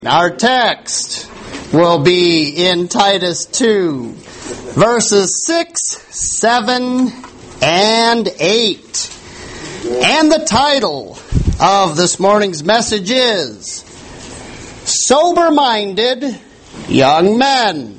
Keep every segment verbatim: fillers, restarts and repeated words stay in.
Our text will be in Titus two, verses six, seven, and eight. And the title of this morning's message is Sober-Minded Young Men.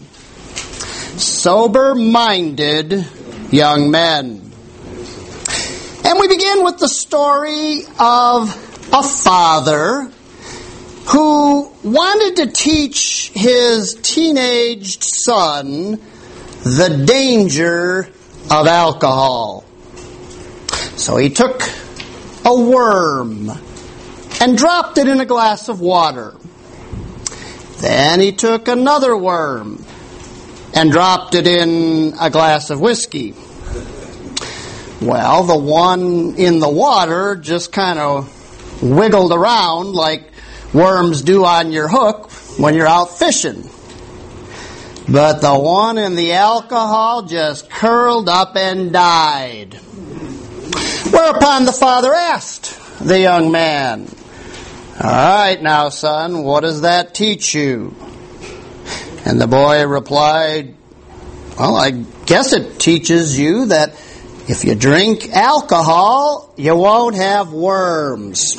Sober-Minded Young Men. And we begin with the story of a father who wanted to teach his teenaged son the danger of alcohol. So he took a worm and dropped it in a glass of water. Then he took another worm and dropped it in a glass of whiskey. Well, the one in the water just kind of wiggled around like worms do on your hook when you're out fishing. But the one in the alcohol just curled up and died. Whereupon the father asked the young man, "All right now, son, what does that teach you?" And the boy replied, "Well, I guess it teaches you that if you drink alcohol, you won't have worms."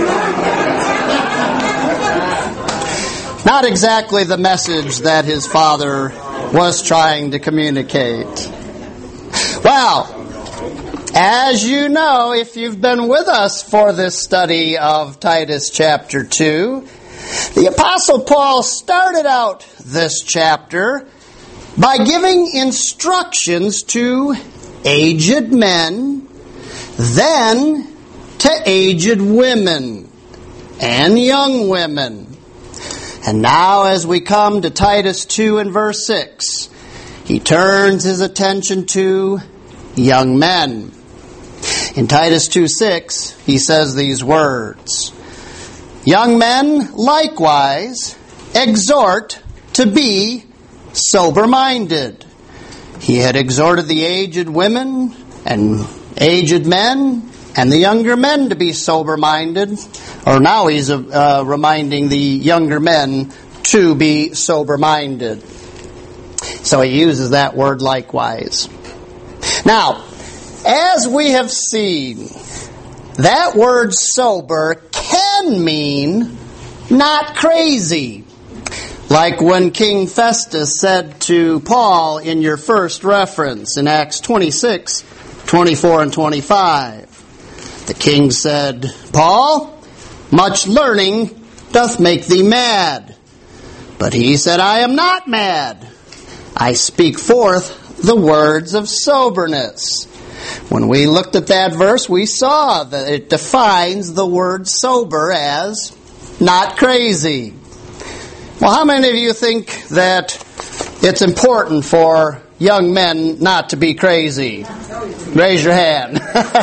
Not exactly the message that his father was trying to communicate. Well, as you know, if you've been with us for this study of Titus chapter two, the Apostle Paul started out this chapter by giving instructions to aged men, then to aged women and young women. And now as we come to Titus two and verse six, he turns his attention to young men. In Titus two six, he says these words, "Young men likewise exhort to be sober-minded." He had exhorted the aged women and aged men and the younger men to be sober-minded, or now he's uh, reminding the younger men to be sober-minded. So he uses that word likewise. Now, as we have seen, that word sober can mean not crazy. Like when King Festus said to Paul in your first reference in Acts twenty-six, twenty-four and twenty-five. The king said, "Paul, much learning doth make thee mad." But he said, "I am not mad. I speak forth the words of soberness." When we looked at that verse, we saw that it defines the word sober as not crazy. Well, how many of you think that it's important for young men not to be crazy? Raise your hand.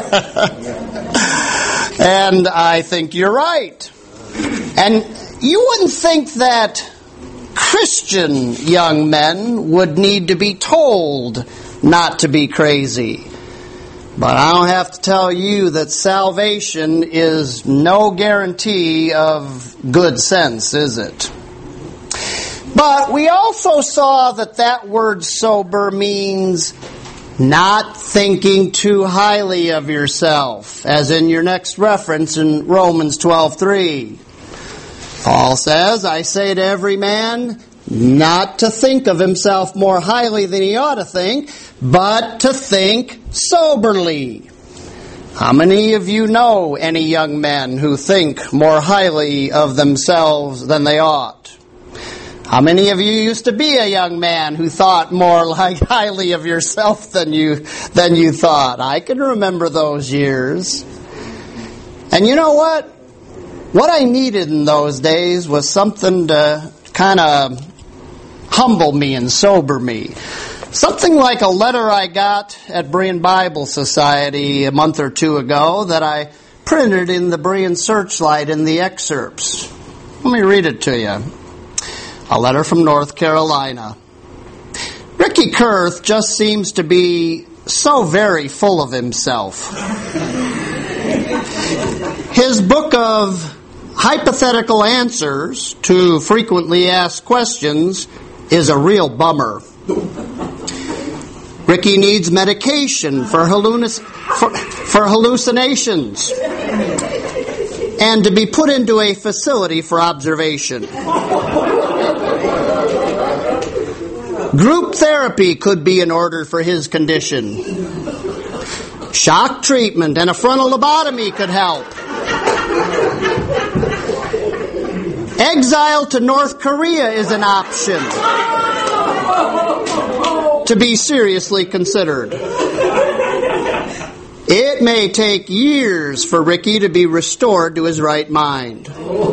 And I think you're right. And you wouldn't think that Christian young men would need to be told not to be crazy. But I don't have to tell you that salvation is no guarantee of good sense, is it? But we also saw that that word sober means not thinking too highly of yourself, as in your next reference in Romans twelve three. Paul says, "I say to every man not to think of himself more highly than he ought to think, but to think soberly." How many of you know any young men who think more highly of themselves than they ought? How many of you used to be a young man who thought more like highly of yourself than you than you thought? I can remember those years. And you know what? What I needed in those days was something to kind of humble me and sober me. Something like a letter I got at Berean Bible Society a month or two ago that I printed in the Berean Searchlight in the excerpts. Let me read it to you. A letter from North Carolina. "Ricky Kurth just seems to be so very full of himself. His book of hypothetical answers to frequently asked questions is a real bummer. Ricky needs medication for, halluc- for, for hallucinations and to be put into a facility for observation. Group therapy could be in order for his condition. Shock treatment and a frontal lobotomy could help. Exile to North Korea is an option to be seriously considered. It may take years for Ricky to be restored to his right mind.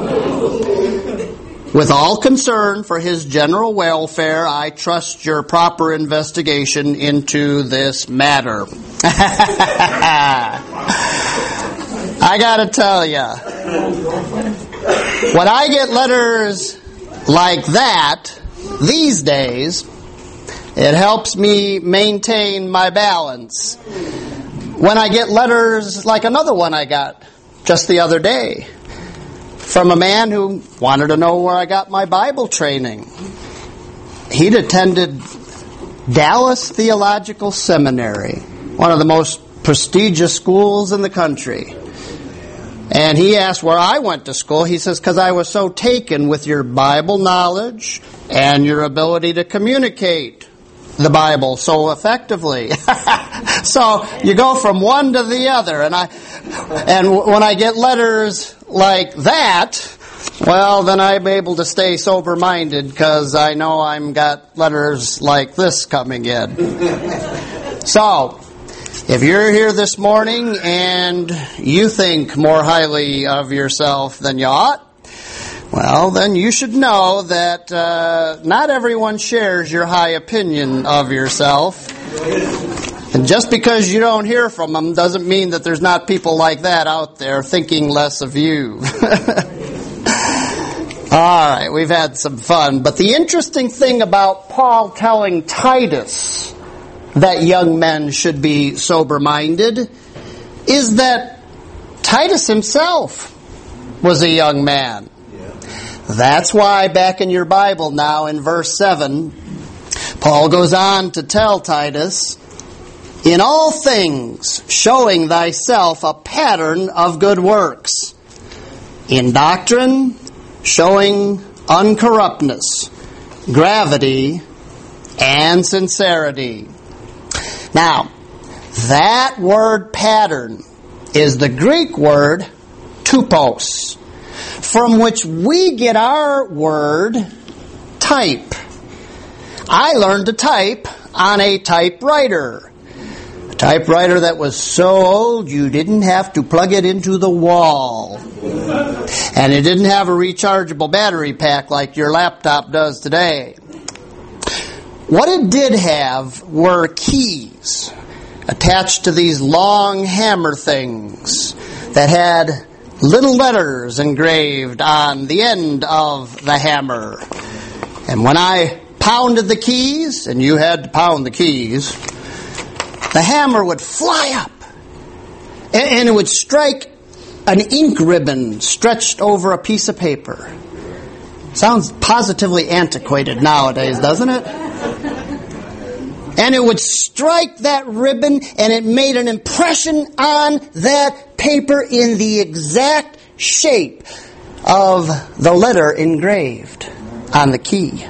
With all concern for his general welfare, I trust your proper investigation into this matter. I gotta tell you, when I get letters like that these days, it helps me maintain my balance. When I get letters like another one I got just the other day from a man who wanted to know where I got my Bible training. He'd attended Dallas Theological Seminary, one of the most prestigious schools in the country. And he asked where I went to school. He says, because I was so taken with your Bible knowledge and your ability to communicate the Bible so effectively. So you go from one to the other. And I, and when I get letters like that, well, then I'm able to stay sober-minded because I know I've got letters like this coming in. So, if you're here this morning and you think more highly of yourself than you ought, well, then you should know that uh, not everyone shares your high opinion of yourself. And just because you don't hear from them doesn't mean that there's not people like that out there thinking less of you. All right, we've had some fun. But the interesting thing about Paul telling Titus that young men should be sober-minded is that Titus himself was a young man. That's why back in your Bible now in verse seven, Paul goes on to tell Titus, in all things showing thyself a pattern of good works, in doctrine showing uncorruptness, gravity, and sincerity. Now, that word pattern is the Greek word tupos, from which we get our word type. I learned to type on a typewriter. A typewriter that was so old you didn't have to plug it into the wall. And it didn't have a rechargeable battery pack like your laptop does today. What it did have were keys attached to these long hammer things that had little letters engraved on the end of the hammer. And when I pounded the keys, and you had to pound the keys, the hammer would fly up and it would strike an ink ribbon stretched over a piece of paper. Sounds positively antiquated nowadays, doesn't it? And it would strike that ribbon and it made an impression on that paper in the exact shape of the letter engraved on the key.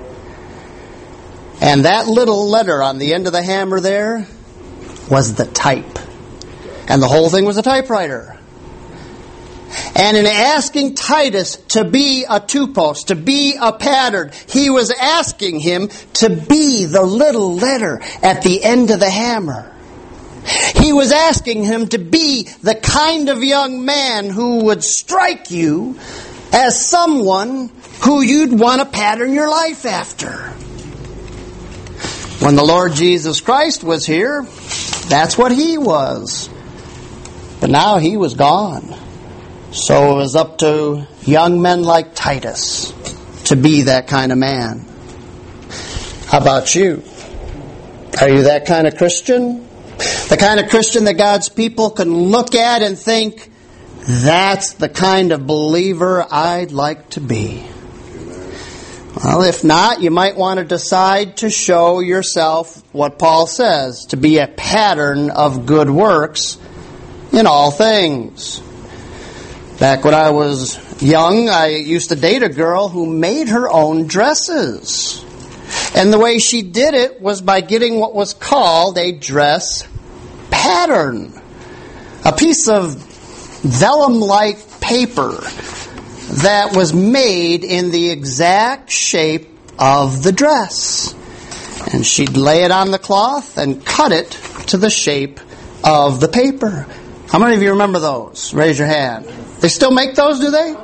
And that little letter on the end of the hammer there was the type. And the whole thing was a typewriter. And in asking Titus to be a tupos, to be a pattern, he was asking him to be the little letter at the end of the hammer. He was asking him to be the kind of young man who would strike you as someone who you'd want to pattern your life after. When the Lord Jesus Christ was here, that's what he was. But now he was gone. So it was up to young men like Titus to be that kind of man. How about you? Are you that kind of Christian? The kind of Christian that God's people can look at and think, That's the kind of believer I'd like to be. Well, if not, you might want to decide to show yourself what Paul says, to be a pattern of good works in all things. Back when I was young, I used to date a girl who made her own dresses. And the way she did it was by getting what was called a dress pattern. A piece of vellum-like paper that was made in the exact shape of the dress. And she'd lay it on the cloth and cut it to the shape of the paper. How many of you remember those? Raise your hand. They still make those, do they?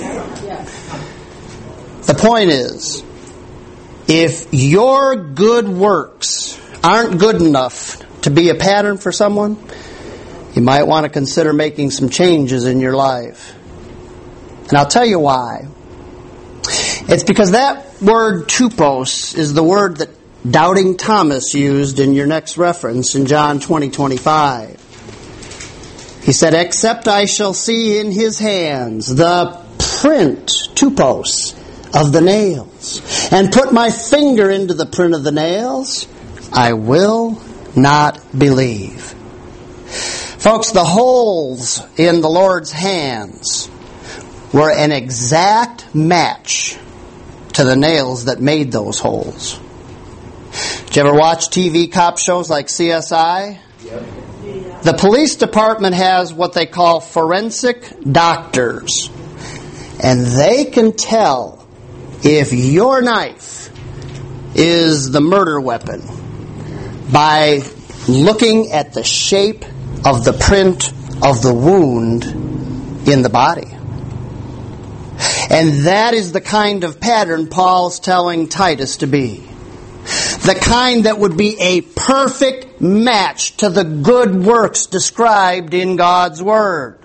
The point is, if your good works aren't good enough to be a pattern for someone, you might want to consider making some changes in your life. And I'll tell you why. It's because that word tupos is the word that doubting Thomas used in your next reference in John twenty twenty-five. He said, "Except I shall see in his hands the print, tupos, of the nails, and put my finger into the print of the nails, I will not believe." Folks, the holes in the Lord's hands were an exact match to the nails that made those holes. Did you ever watch T V cop shows like C S I? Yep. The police department has what they call forensic doctors. And they can tell if your knife is the murder weapon by looking at the shape of the print of the wound in the body. And that is the kind of pattern Paul's telling Titus to be. The kind that would be a perfect match to the good works described in God's Word.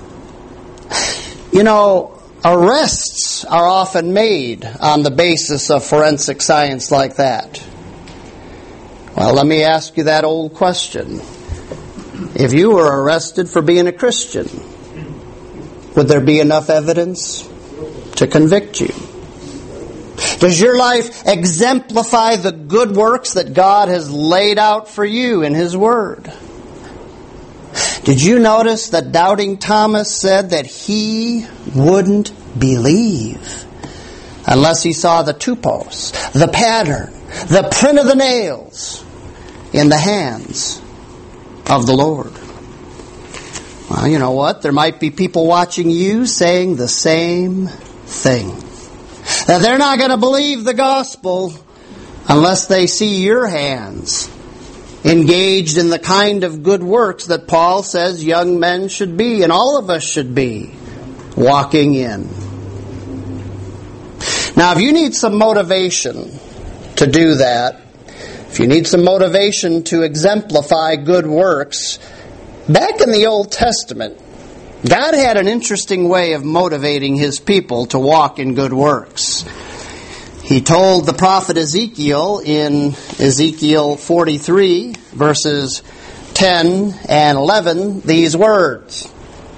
You know, arrests are often made on the basis of forensic science like that. Well, let me ask you that old question. If you were arrested for being a Christian, would there be enough evidence to convict you? Does your life exemplify the good works that God has laid out for you in His Word? Did you notice that doubting Thomas said that he wouldn't believe unless he saw the tupos, the pattern, the print of the nails in the hands of the Lord? Well, you know what? There might be people watching you saying the same thing. That they're not going to believe the gospel unless they see your hands engaged in the kind of good works that Paul says young men should be, and all of us should be, walking in. Now, if you need some motivation to do that, if you need some motivation to exemplify good works, back in the Old Testament, God had an interesting way of motivating His people to walk in good works. He told the prophet Ezekiel in Ezekiel forty-three, verses ten and eleven, these words.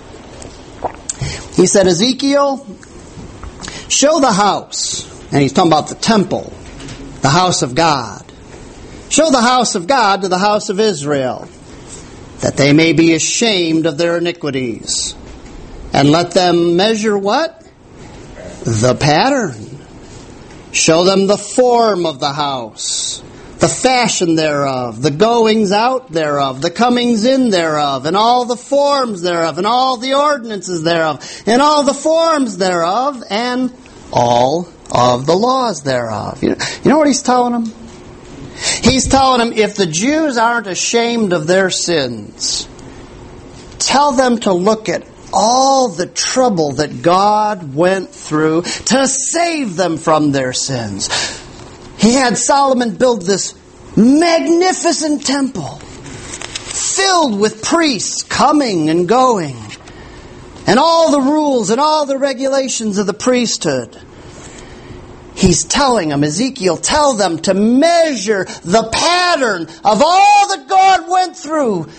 He said, "Ezekiel, show the house," and he's talking about the temple, the house of God. "Show the house of God to the house of Israel, that they may be ashamed of their iniquities. And let them measure" what? "The pattern. Show them the form of the house, the fashion thereof, the goings out thereof, the comings in thereof, and all the forms thereof, and all the ordinances thereof, and all the forms thereof, and all of the laws thereof." You know, you know what he's telling them? He's telling them, if the Jews aren't ashamed of their sins, tell them to look at all the trouble that God went through to save them from their sins. He had Solomon build this magnificent temple filled with priests coming and going, and all the rules and all the regulations of the priesthood. He's telling them, Ezekiel, tell them to measure the pattern of all that God went through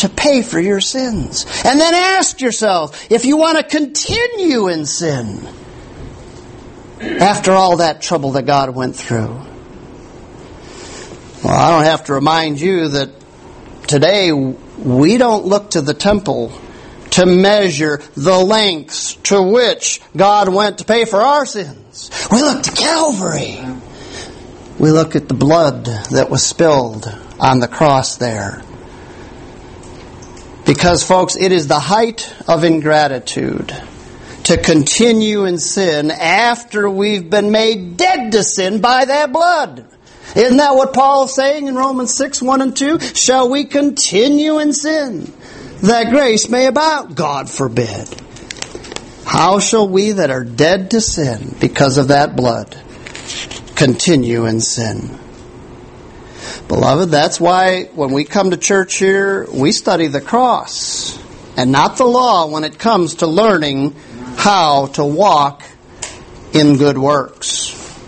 to pay for your sins. And then ask yourself if you want to continue in sin after all that trouble that God went through. Well, I don't have to remind you that today we don't look to the temple to measure the lengths to which God went to pay for our sins. We look to Calvary. We look at the blood that was spilled on the cross there. Because, folks, it is the height of ingratitude to continue in sin after we've been made dead to sin by that blood. Isn't that what Paul is saying in Romans six, one and two? Shall we continue in sin, that grace may abound? God forbid. How shall we that are dead to sin because of that blood continue in sin? Beloved, that's why when we come to church here, we study the cross and not the law when it comes to learning how to walk in good works.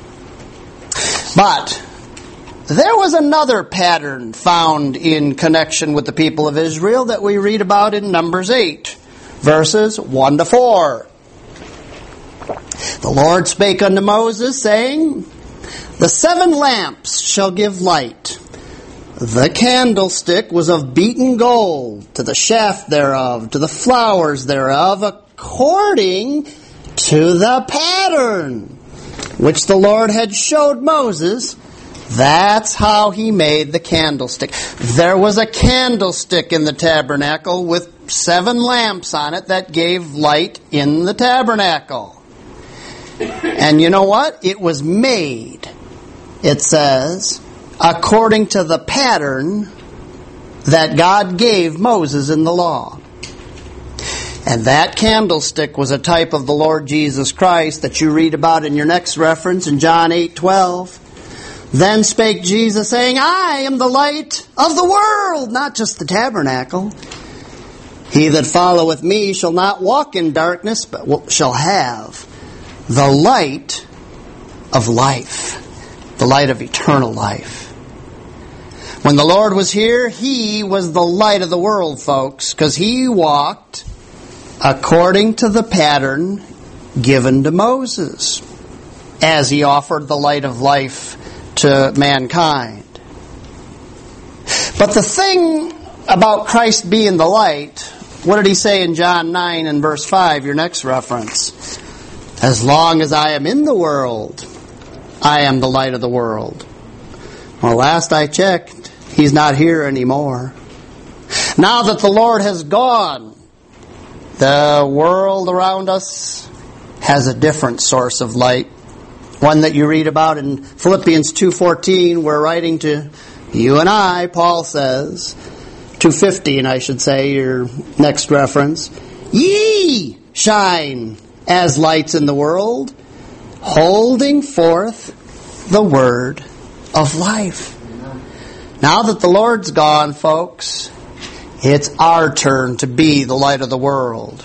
But there was another pattern found in connection with the people of Israel that we read about in Numbers eight, verses one to four. The Lord spake unto Moses, saying, The seven lamps shall give light. The candlestick was of beaten gold, to the shaft thereof, to the flowers thereof, according to the pattern which the Lord had showed Moses. That's how he made the candlestick. There was a candlestick in the tabernacle with seven lamps on it that gave light in the tabernacle. And you know what? It was made, it says, according to the pattern that God gave Moses in the law. And that candlestick was a type of the Lord Jesus Christ that you read about in your next reference in John eight twelve. Then spake Jesus, saying, I am the light of the world, not just the tabernacle. He that followeth me shall not walk in darkness, but shall have the light of life, the light of eternal life. When the Lord was here, He was the light of the world, folks, because He walked according to the pattern given to Moses as He offered the light of life to mankind. But the thing about Christ being the light, what did He say in John nine and verse five, your next reference? As long as I am in the world, I am the light of the world. Well, last I checked, He's not here anymore. Now that the Lord has gone, the world around us has a different source of light. One that you read about in Philippians two fourteen, we're writing to you and I, Paul says, two fifteen I should say, your next reference. Ye shine as lights in the world, holding forth the word of life. Now that the Lord's gone, folks, it's our turn to be the light of the world.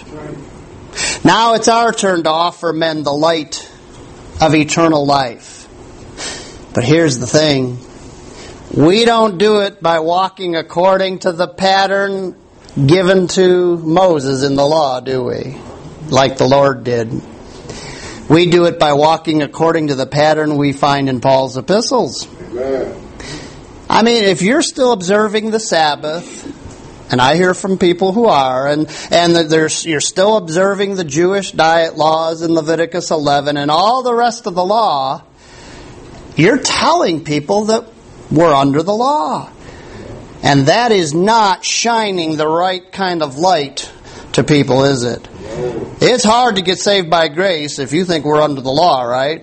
Now it's our turn to offer men the light of eternal life. But here's the thing. We don't do it by walking according to the pattern given to Moses in the law, do we? Like the Lord did. We do it by walking according to the pattern we find in Paul's epistles. Amen. I mean, if you're still observing the Sabbath, and I hear from people who are, and, and there's, you're still observing the Jewish diet laws in Leviticus eleven and all the rest of the law, you're telling people that we're under the law. And that is not shining the right kind of light to people, is it? It's hard to get saved by grace if you think we're under the law, right?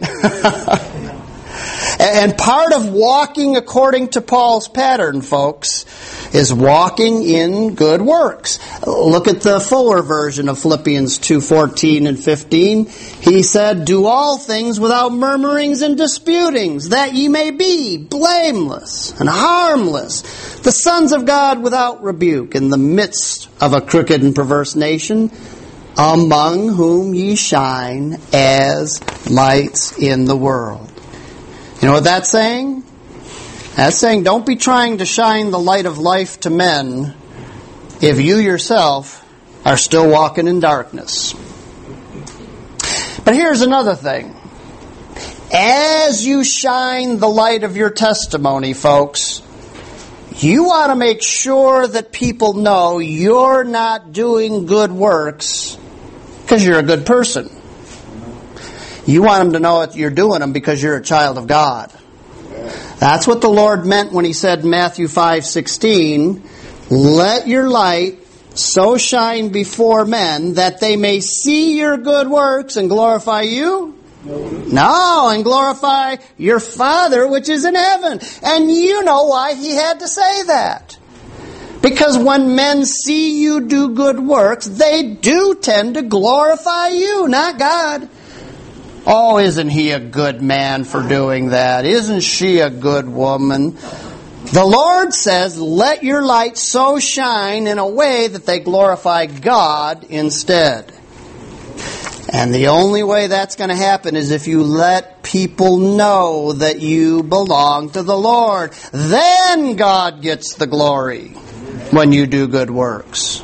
And part of walking according to Paul's pattern, folks, is walking in good works. Look at the fuller version of Philippians two fourteen and fifteen. He said, do all things without murmurings and disputings, that ye may be blameless and harmless, the sons of God without rebuke, in the midst of a crooked and perverse nation, among whom ye shine as lights in the world. You know what that's saying? That's saying don't be trying to shine the light of life to men if you yourself are still walking in darkness. But here's another thing. As you shine the light of your testimony, folks, you want to make sure that people know you're not doing good works because you're a good person. You want them to know that you're doing them because you're a child of God. That's what the Lord meant when He said in Matthew five sixteen, let your light so shine before men that they may see your good works and glorify you. No, and glorify your Father which is in heaven. And you know why He had to say that. Because when men see you do good works, they do tend to glorify you, not God. Oh, isn't he a good man for doing that? Isn't she a good woman? The Lord says, let your light so shine in a way that they glorify God instead. And the only way that's going to happen is if you let people know that you belong to the Lord. Then God gets the glory when you do good works.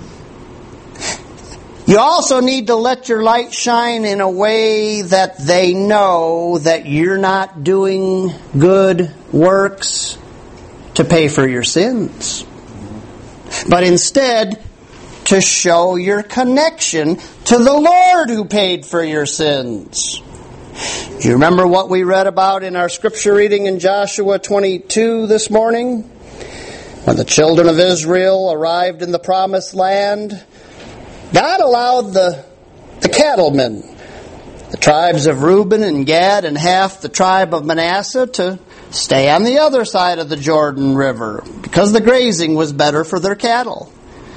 You also need to let your light shine in a way that they know that you're not doing good works to pay for your sins, but instead to show your connection to the Lord who paid for your sins. Do you remember what we read about in our scripture reading in Joshua twenty-two this morning? When the children of Israel arrived in the promised land, God allowed the, the cattlemen, the tribes of Reuben and Gad and half the tribe of Manasseh, to stay on the other side of the Jordan River because the grazing was better for their cattle.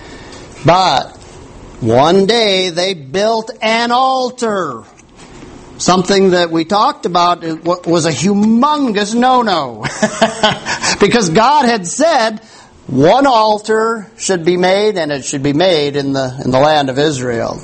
But one day they built an altar. Something that we talked about was a humongous no-no. Because God had said one altar should be made, and it should be made in the in the land of Israel.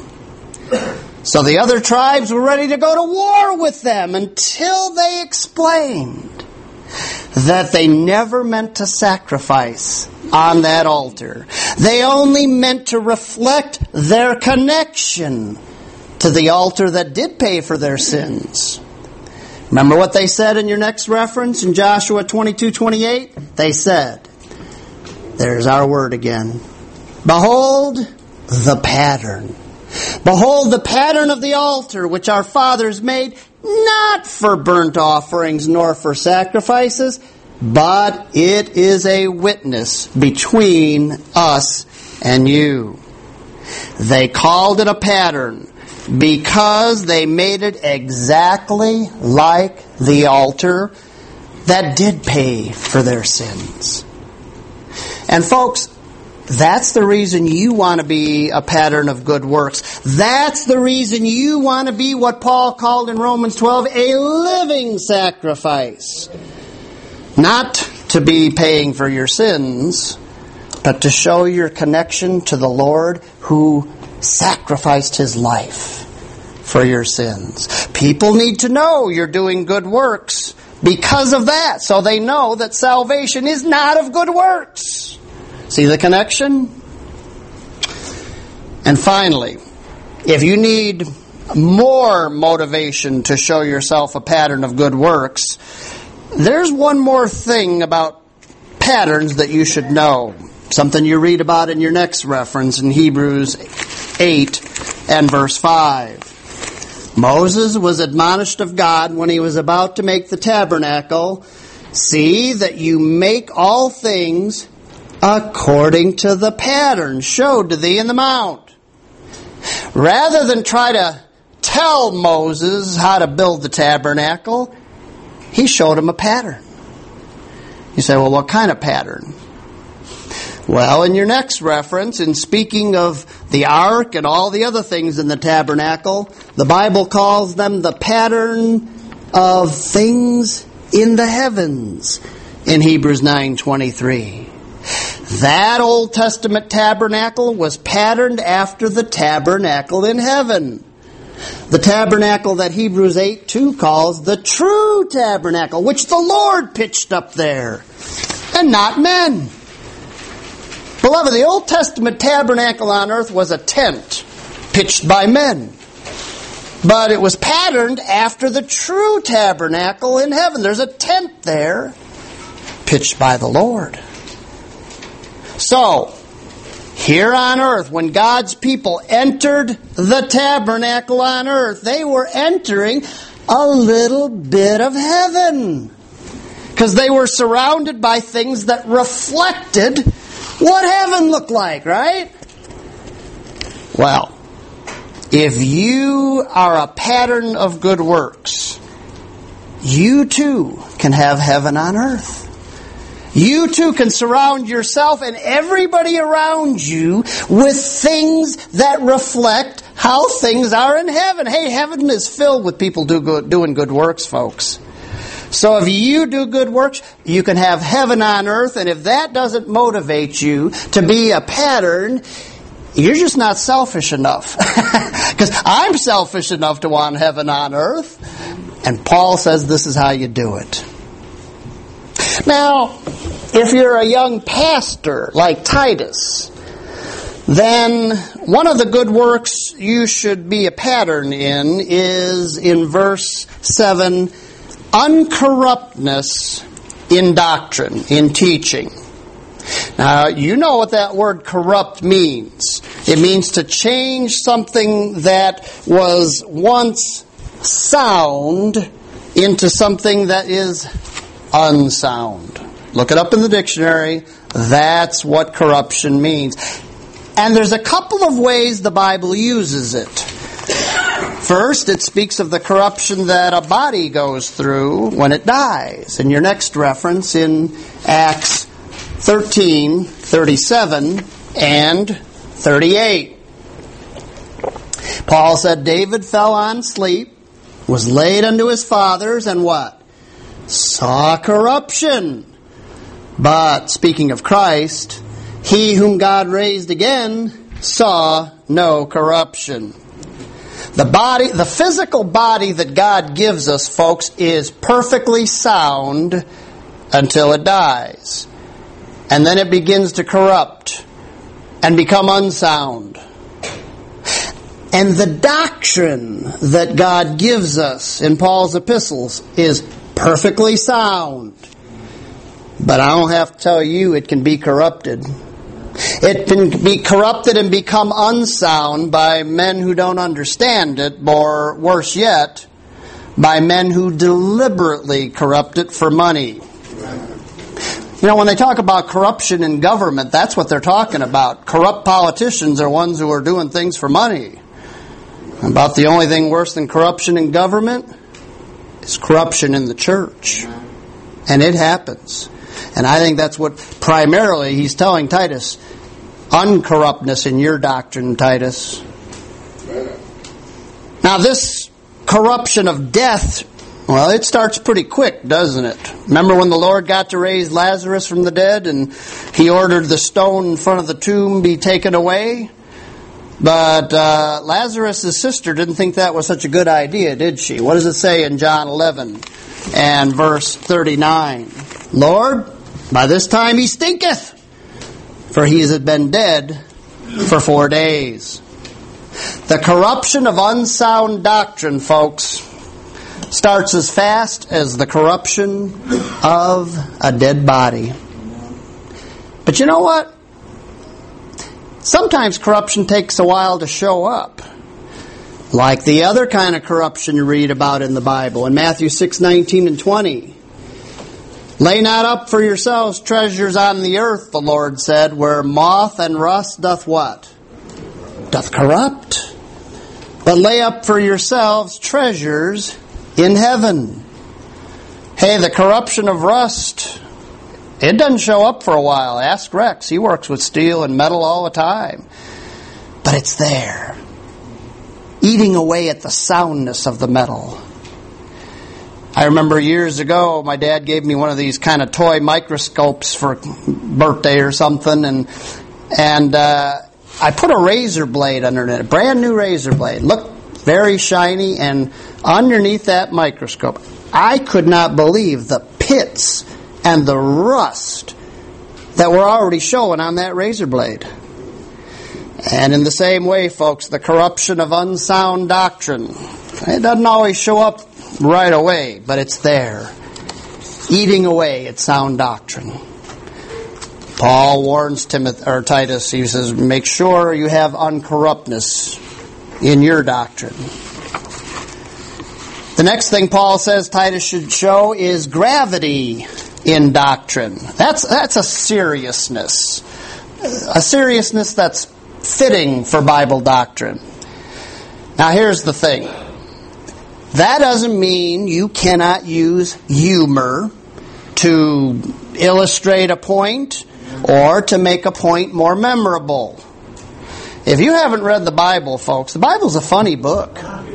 So the other tribes were ready to go to war with them until they explained that they never meant to sacrifice on that altar. They only meant to reflect their connection to the altar that did pay for their sins. Remember what they said in your next reference in Joshua twenty-two twenty-eight? They said, there's our word again, behold the pattern. Behold the pattern of the altar which our fathers made, not for burnt offerings nor for sacrifices, but it is a witness between us and you. They called it a pattern because they made it exactly like the altar that did pay for their sins. And folks, that's the reason you want to be a pattern of good works. That's the reason you want to be what Paul called in Romans twelve, a living sacrifice. Not to be paying for your sins, but to show your connection to the Lord who sacrificed His life for your sins. People need to know you're doing good works because of that, so they know that salvation is not of good works. See the connection? And finally, if you need more motivation to show yourself a pattern of good works, there's one more thing about patterns that you should know. Something you read about in your next reference in Hebrews eight and verse five. Moses was admonished of God when he was about to make the tabernacle, see that you make all things according to the pattern showed to thee in the mount. Rather than try to tell Moses how to build the tabernacle, he showed him a pattern. You say, well, what kind of pattern? Well, in your next reference, in speaking of the ark and all the other things in the tabernacle, the Bible calls them the pattern of things in the heavens in Hebrews nine twenty-three. That Old Testament tabernacle was patterned after the tabernacle in heaven. The tabernacle that Hebrews eight two calls the true tabernacle, which the Lord pitched up there, and not men. Beloved, the Old Testament tabernacle on earth was a tent pitched by men. But it was patterned after the true tabernacle in heaven. There's a tent there pitched by the Lord. So, here on earth, when God's people entered the tabernacle on earth, they were entering a little bit of heaven. Because they were surrounded by things that reflected what heaven looked like, right? Well, if you are a pattern of good works, you too can have heaven on earth. You too can surround yourself and everybody around you with things that reflect how things are in heaven. Hey, heaven is filled with people do good, doing good works, folks. So if you do good works, you can have heaven on earth, and if that doesn't motivate you to be a pattern, you're just not selfish enough. Because I'm selfish enough to want heaven on earth. And Paul says this is how you do it. Now, if you're a young pastor like Titus, then one of the good works you should be a pattern in is in verse seven, uncorruptness in doctrine, in teaching. Now, you know what that word corrupt means. It means to change something that was once sound into something that is unsound. Look it up in the dictionary. That's what corruption means. And there's a couple of ways the Bible uses it. First, it speaks of the corruption that a body goes through when it dies. In your next reference in Acts thirteen, thirty-seven, and thirty-eight. Paul said, David fell on sleep, was laid unto his fathers, and what? Saw corruption. But, speaking of Christ, he whom God raised again saw no corruption. The body, the physical body that God gives us, folks, is perfectly sound until it dies. And then it begins to corrupt and become unsound. And the doctrine that God gives us in Paul's epistles is perfectly sound. But I don't have to tell you it can be corrupted. It can be corrupted and become unsound by men who don't understand it, or worse yet, by men who deliberately corrupt it for money. You know, when they talk about corruption in government, that's what they're talking about. Corrupt politicians are ones who are doing things for money. About the only thing worse than corruption in government is corruption in the church. And it happens. And I think that's what primarily he's telling Titus. Uncorruptness in your doctrine, Titus. Now this corruption of death, well, it starts pretty quick, doesn't it? Remember when the Lord got to raise Lazarus from the dead and he ordered the stone in front of the tomb be taken away? But uh, Lazarus' sister didn't think that was such a good idea, did she? What does it say in John eleven and verse thirty-nine? Lord, by this time he stinketh, for he had been dead for four days. The corruption of unsound doctrine, folks, starts as fast as the corruption of a dead body. But you know what? Sometimes corruption takes a while to show up. Like the other kind of corruption you read about in the Bible. In Matthew six, nineteen and twenty. Lay not up for yourselves treasures on the earth, the Lord said, where moth and rust doth what? Doth corrupt. But lay up for yourselves treasures in heaven. Hey, the corruption of rust, it doesn't show up for a while. Ask Rex. He works with steel and metal all the time. But it's there, eating away at the soundness of the metal. I remember years ago, my dad gave me one of these kind of toy microscopes for birthday or something, and and uh, I put a razor blade underneath it, a brand new razor blade. Looked very shiny, and underneath that microscope, I could not believe the pits and the rust that were already showing on that razor blade. And in the same way, folks, the corruption of unsound doctrine, it doesn't always show up right away, but it's there, eating away at sound doctrine. Paul warns Timothy or Titus, he says, make sure you have uncorruptness in your doctrine. The next thing Paul says Titus should show is gravity in doctrine. That's that's a seriousness. A seriousness that's fitting for Bible doctrine. Now here's the thing. That doesn't mean you cannot use humor to illustrate a point or to make a point more memorable. If you haven't read the Bible, folks, the Bible's a funny book.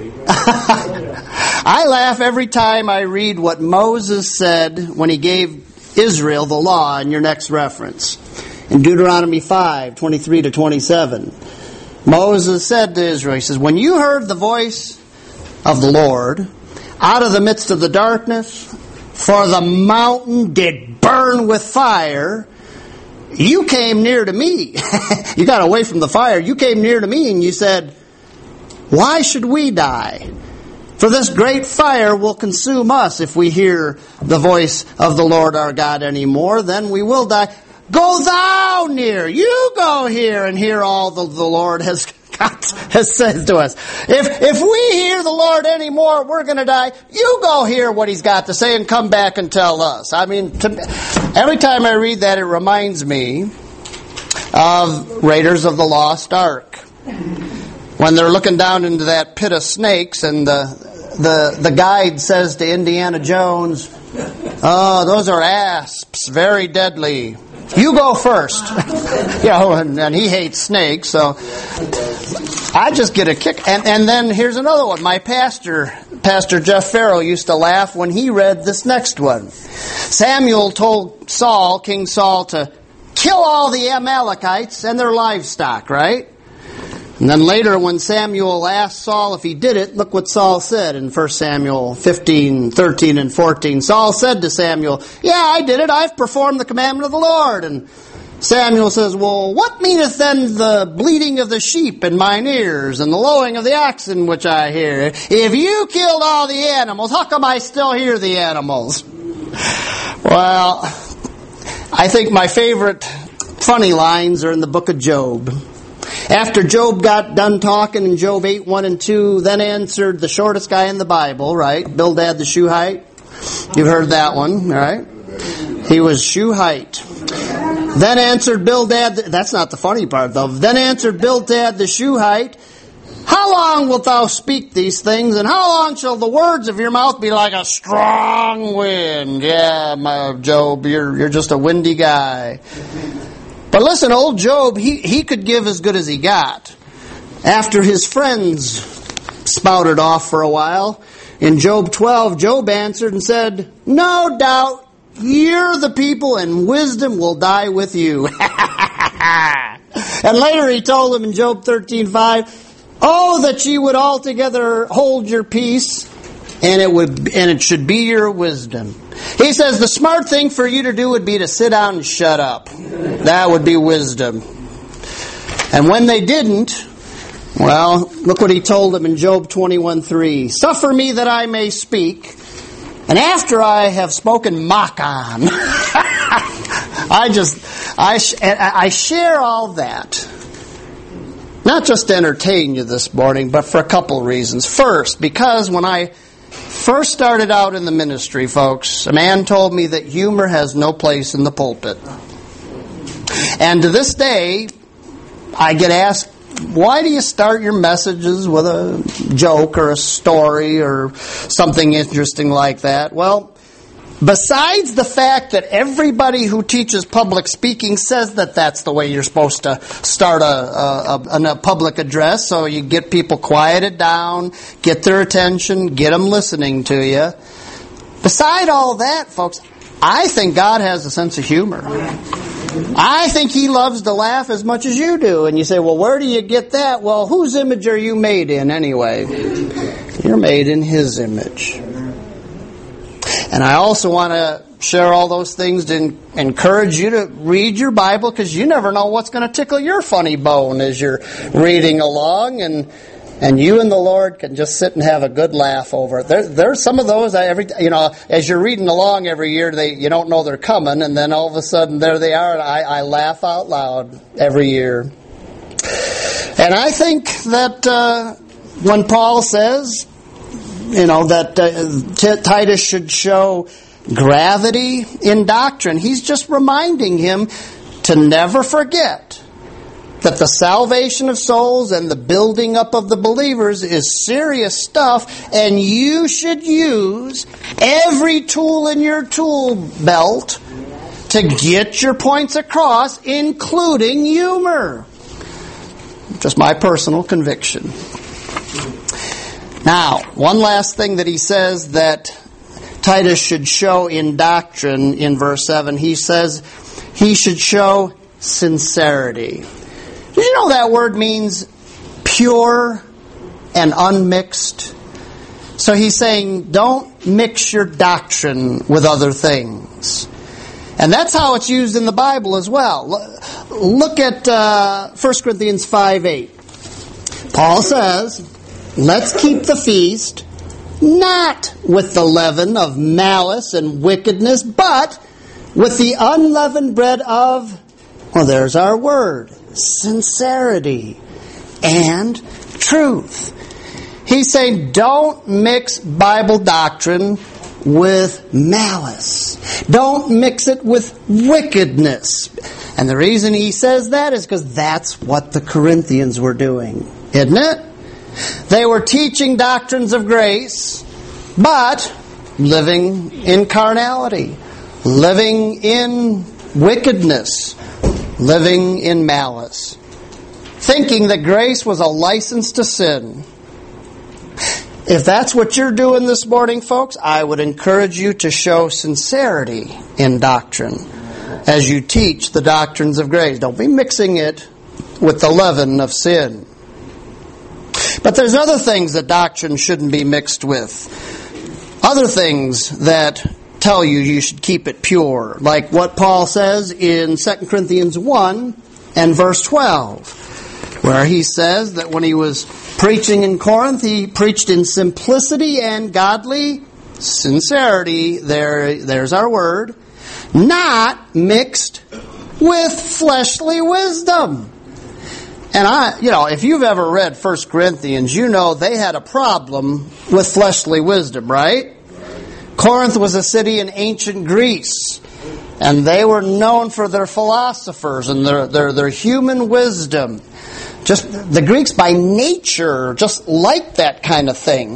I laugh every time I read what Moses said when he gave Israel the law in your next reference. In Deuteronomy five, twenty-three to twenty-seven, Moses said to Israel, he says, when you heard the voice of the Lord out of the midst of the darkness, for the mountain did burn with fire, you came near to me. You got away from the fire. You came near to me and you said, why should we die? For this great fire will consume us if we hear the voice of the Lord our God anymore. Then we will die. Go thou near. You go here and hear all the, the Lord has got, has said to us. If if we hear the Lord anymore, we're going to die. You go hear what He's got to say and come back and tell us. I mean, to, every time I read that, it reminds me of Raiders of the Lost Ark. When they're looking down into that pit of snakes and the the, the guide says to Indiana Jones, oh, those are asps, very deadly. You go first. You know, and, and he hates snakes, so I just get a kick. And, and then here's another one. My pastor, Pastor Jeff Farrell, used to laugh when he read this next one. Samuel told Saul, King Saul, to kill all the Amalekites and their livestock, right? And then later when Samuel asked Saul if he did it, look what Saul said in First Samuel fifteen, thirteen, and fourteen. Saul said to Samuel, yeah, I did it. I've performed the commandment of the Lord. And Samuel says, well, what meaneth then the bleating of the sheep in mine ears and the lowing of the oxen which I hear? If you killed all the animals, how come I still hear the animals? Well, I think my favorite funny lines are in the book of Job. After Job got done talking in Job eight, one and two, then answered the shortest guy in the Bible, right? Bildad the Shuhite. You've heard that one, right? He was Shuhite. Then answered Bildad, the, that's not the funny part though. Then answered Bildad the Shuhite, how long wilt thou speak these things, and how long shall the words of your mouth be like a strong wind? Yeah, my Job, you're you're just a windy guy. But listen, old Job, he, he could give as good as he got. After his friends spouted off for a while, in Job twelve, Job answered and said, no doubt, you're the people and wisdom will die with you. And later he told them in Job thirteen five, oh, that ye would altogether hold your peace, and it would and it should be your wisdom. He says the smart thing for you to do would be to sit down and shut up. That would be wisdom. And when they didn't, well, look what he told them in Job twenty-one three. Suffer me that I may speak, and after I have spoken, mock on. I just, I, I share all that. Not just to entertain you this morning, but for a couple reasons. First, because when I first started out in the ministry, folks, a man told me that humor has no place in the pulpit. And to this day, I get asked, why do you start your messages with a joke or a story or something interesting like that? Well, besides the fact that everybody who teaches public speaking says that that's the way you're supposed to start a, a, a, a public address, so you get people quieted down, get their attention, get them listening to you. Beside all that, folks, I think God has a sense of humor. I think He loves to laugh as much as you do. And you say, well, where do you get that? Well, whose image are you made in anyway? You're made in His image. And I also want to share all those things to encourage you to read your Bible, because you never know what's going to tickle your funny bone as you're reading along, and and you and the Lord can just sit and have a good laugh over it. There, there's some of those I every you know as you're reading along every year, they you don't know they're coming, and then all of a sudden there they are, and I, I laugh out loud every year. And I think that uh, when Paul says, you know, that uh, T- Titus should show gravity in doctrine, he's just reminding him to never forget that the salvation of souls and the building up of the believers is serious stuff, and you should use every tool in your tool belt to get your points across, including humor. Just my personal conviction. Now, one last thing that he says that Titus should show in doctrine in verse seven, he says he should show sincerity. Did you know that word means pure and unmixed? So he's saying don't mix your doctrine with other things. And that's how it's used in the Bible as well. Look at uh, First Corinthians five eight. Paul says, let's keep the feast, not with the leaven of malice and wickedness, but with the unleavened bread of, well, there's our word, sincerity and truth. He's saying don't mix Bible doctrine with malice. Don't mix it with wickedness. And the reason he says that is because that's what the Corinthians were doing, isn't it? They were teaching doctrines of grace, but living in carnality, living in wickedness, living in malice, thinking that grace was a license to sin. If that's what you're doing this morning, folks, I would encourage you to show sincerity in doctrine as you teach the doctrines of grace. Don't be mixing it with the leaven of sin. But there's other things that doctrine shouldn't be mixed with. Other things that tell you you should keep it pure. Like what Paul says in Second Corinthians one and verse twelve, where he says that when he was preaching in Corinth, he preached in simplicity and godly sincerity. There, there's our word. Not mixed with fleshly wisdom. And I, you know, if you've ever read First Corinthians, you know they had a problem with fleshly wisdom, right? Corinth was a city in ancient Greece, and they were known for their philosophers and their, their, their human wisdom. Just the Greeks by nature just liked that kind of thing.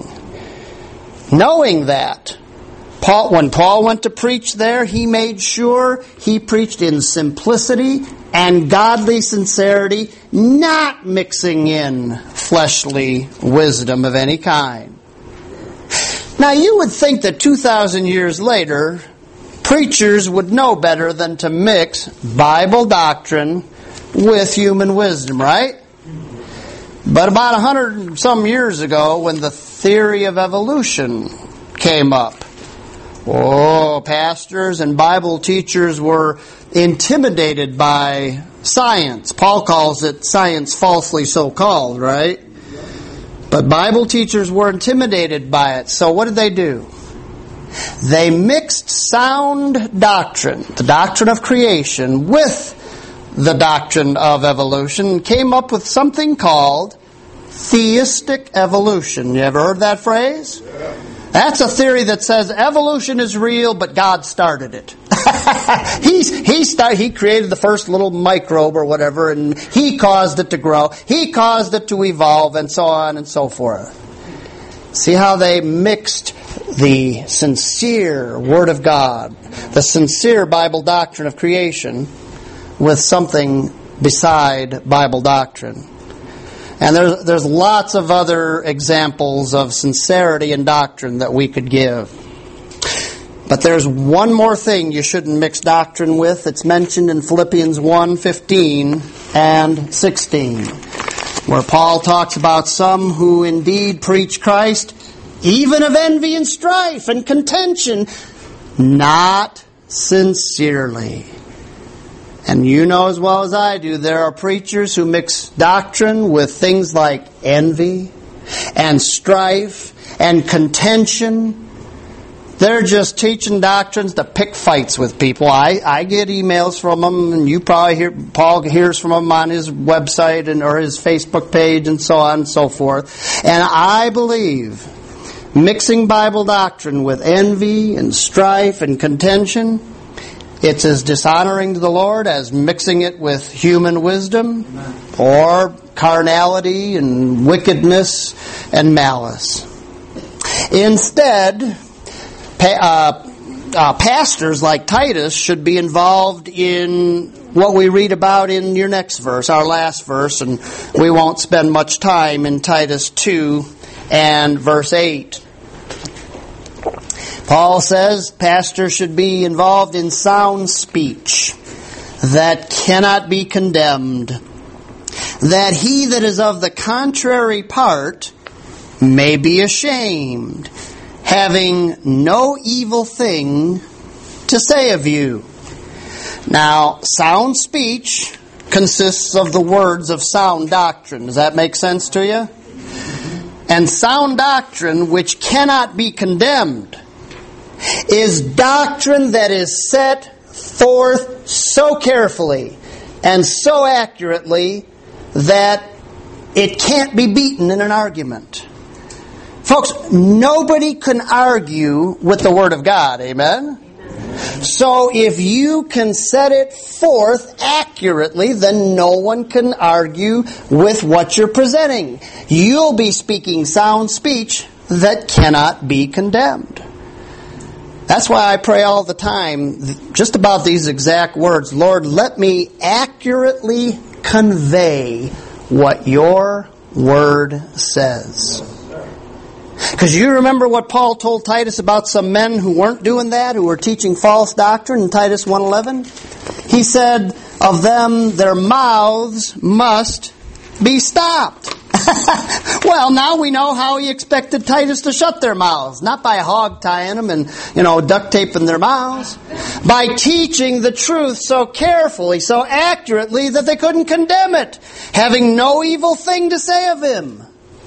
Knowing that, Paul, when Paul went to preach there, he made sure he preached in simplicity and godly sincerity, not mixing in fleshly wisdom of any kind. Now, you would think that two thousand years later, preachers would know better than to mix Bible doctrine with human wisdom, right? But about a hundred some years ago, when the theory of evolution came up, oh, pastors and Bible teachers were intimidated by science. Paul calls it science falsely so called, right? But Bible teachers were intimidated by it. So what did they do? They mixed sound doctrine, the doctrine of creation, with the doctrine of evolution, and came up with something called theistic evolution. You ever heard that phrase? That's a theory that says evolution is real, but God started it. He's, he started, he created the first little microbe or whatever, and He caused it to grow. He caused it to evolve, and so on and so forth. See how they mixed the sincere Word of God, the sincere Bible doctrine of creation, with something beside Bible doctrine. And there's, there's lots of other examples of sincerity in doctrine that we could give. But there's one more thing you shouldn't mix doctrine with. It's mentioned in Philippians one fifteen and sixteen, where Paul talks about some who indeed preach Christ, even of envy and strife and contention, not sincerely. And you know as well as I do, there are preachers who mix doctrine with things like envy and strife and contention. They're just teaching doctrines to pick fights with people. I, I get emails from them, and you probably hear, Paul hears from them on his website and or his Facebook page and so on and so forth. And I believe mixing Bible doctrine with envy and strife and contention, it's as dishonoring to the Lord as mixing it with human wisdom or carnality and wickedness and malice. Instead, pa- uh, uh, pastors like Titus should be involved in what we read about in your next verse, our last verse, and we won't spend much time in Titus two and verse eight. Paul says pastors should be involved in sound speech that cannot be condemned, that he that is of the contrary part may be ashamed, having no evil thing to say of you. Now, sound speech consists of the words of sound doctrine. Does that make sense to you? And sound doctrine, which cannot be condemned, is doctrine that is set forth so carefully and so accurately that it can't be beaten in an argument. Folks, nobody can argue with the Word of God, amen? So if you can set it forth accurately, then no one can argue with what you're presenting. You'll be speaking sound speech that cannot be condemned. That's why I pray all the time just about these exact words. Lord, let me accurately convey what your Word says. Because you remember what Paul told Titus about some men who weren't doing that, who were teaching false doctrine in Titus one eleven? He said, of them their mouths must be stopped. Well, now we know how he expected Titus to shut their mouths. Not by hog tying them and, you know, duct taping their mouths. By teaching the truth so carefully, so accurately that they couldn't condemn it, having no evil thing to say of him.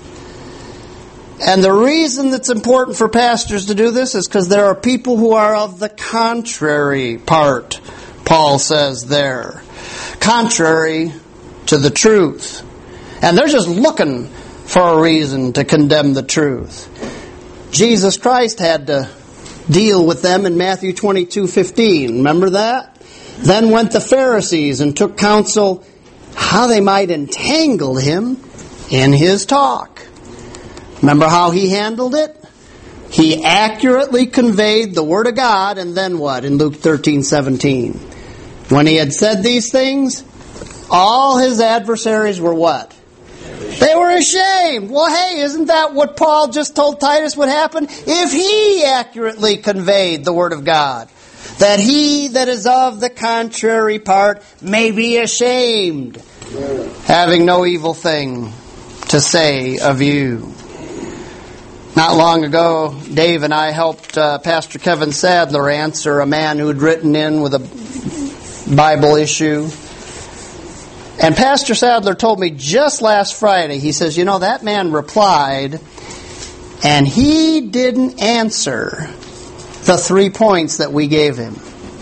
And the reason it's important for pastors to do this is because there are people who are of the contrary part, Paul says there. Contrary to the truth. And they're just looking for a reason to condemn the truth. Jesus Christ had to deal with them in Matthew twenty-two fifteen. Remember that? Then went the Pharisees and took counsel how they might entangle him in his talk. Remember how he handled it? He accurately conveyed the Word of God, and then what? In Luke thirteen seventeen. When he had said these things, all his adversaries were what? They were ashamed. Well, hey, isn't that what Paul just told Titus would happen? If he accurately conveyed the Word of God, that he that is of the contrary part may be ashamed, having no evil thing to say of you. Not long ago, Dave and I helped uh, Pastor Kevin Sadler answer a man who had written in with a Bible issue. And Pastor Sadler told me just last Friday, he says, you know, that man replied, and he didn't answer the three points that we gave him.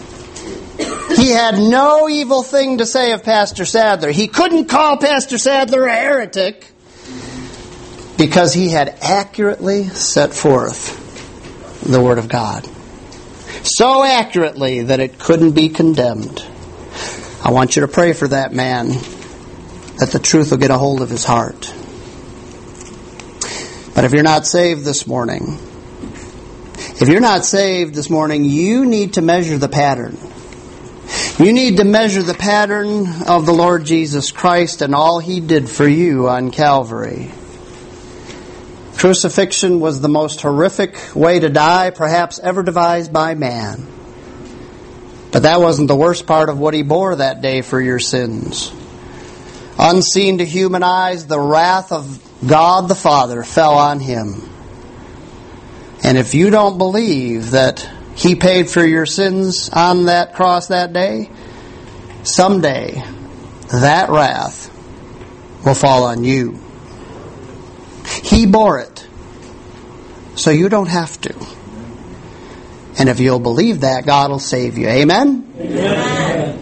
He had no evil thing to say of Pastor Sadler. He couldn't call Pastor Sadler a heretic because he had accurately set forth the Word of God. So accurately that it couldn't be condemned. I want you to pray for that man, that the truth will get a hold of his heart. But if you're not saved this morning, if you're not saved this morning, you need to measure the pattern. You need to measure the pattern of the Lord Jesus Christ and all He did for you on Calvary. Crucifixion was the most horrific way to die perhaps ever devised by man. But that wasn't the worst part of what He bore that day for your sins. Unseen to human eyes, the wrath of God the Father fell on Him. And if you don't believe that He paid for your sins on that cross that day. Someday, that wrath will fall on you. He bore it, so you don't have to. And if you'll believe that, God will save you. Amen? Amen.